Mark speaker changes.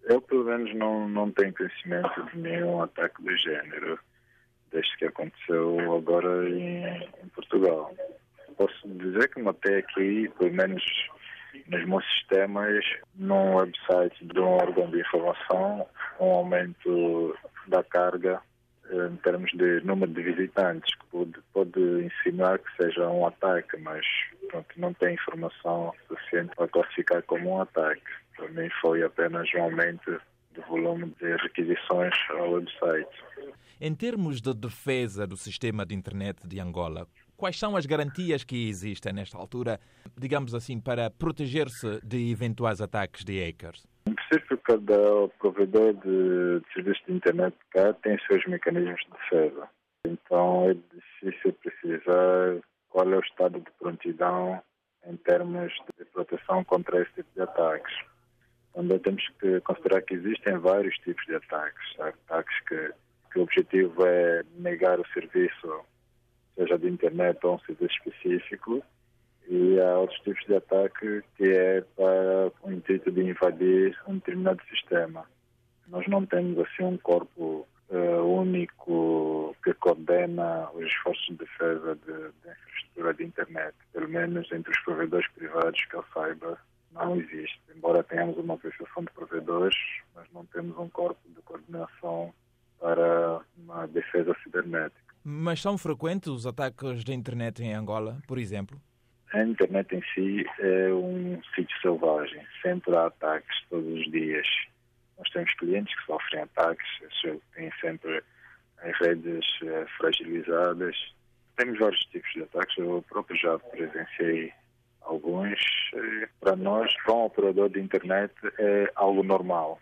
Speaker 1: Eu, pelo menos, não tenho conhecimento de nenhum ataque do género, desde que aconteceu agora em Portugal. Posso dizer que notei aqui, pelo menos nos meus sistemas, num website de um órgão de informação, um aumento da carga em termos de número de visitantes, que pode insinuar que seja um ataque, mas pronto, não tem informação suficiente para classificar como um ataque. Para mim foi apenas um aumento do volume de requisições ao website.
Speaker 2: Em termos de defesa do sistema de internet de Angola, quais são as garantias que existem nesta altura, digamos assim, para proteger-se de eventuais ataques de hackers?
Speaker 1: Em princípio, cada provedor de serviços de internet cá tem seus mecanismos de defesa. Então é difícil precisar qual é o estado de prontidão em termos de proteção contra esse tipo de ataques. Também temos que considerar que existem vários tipos de ataques. Há ataques que o objetivo é negar o serviço, seja de internet ou um serviço específico, e há outros tipos de ataque que é para o intuito de invadir um determinado sistema. Nós não temos assim um corpo único que coordena os esforços de defesa da infraestrutura de internet. Pelo menos entre os provedores privados que eu saiba, não existe. Embora tenhamos uma associação de provedores, mas não temos um corpo de coordenação para uma defesa cibernética.
Speaker 2: Mas são frequentes os ataques de internet em Angola, por exemplo?
Speaker 1: A internet em si é um sítio selvagem. Sempre há ataques todos os dias. Nós temos clientes que sofrem ataques, têm sempre as redes fragilizadas. Temos vários tipos de ataques. Eu próprio já presenciei alguns. Para nós, para um operador de internet, é algo normal.